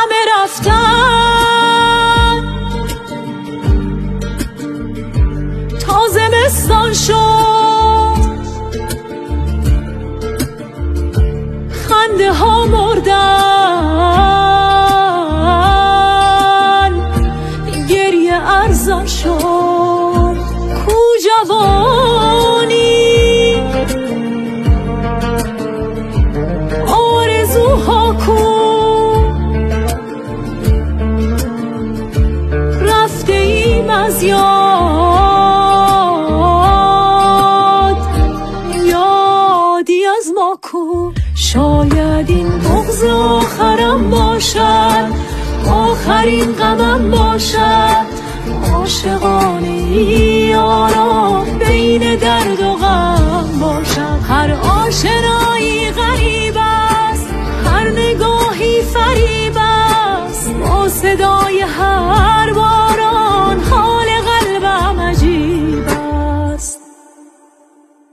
همه رفتن تا زمستان شد، خنده ها مردن، گریه ارزان شد. کو جوانی آرزوها کو، رفته ایم از یادی از ما کو. شاید این بغض آخرم باشد، آخرین غمم باشد. عاشقانه یارا بین درد و غم باشد. هر آشنایی غریب است، هر نگاهی فریب است. با صدا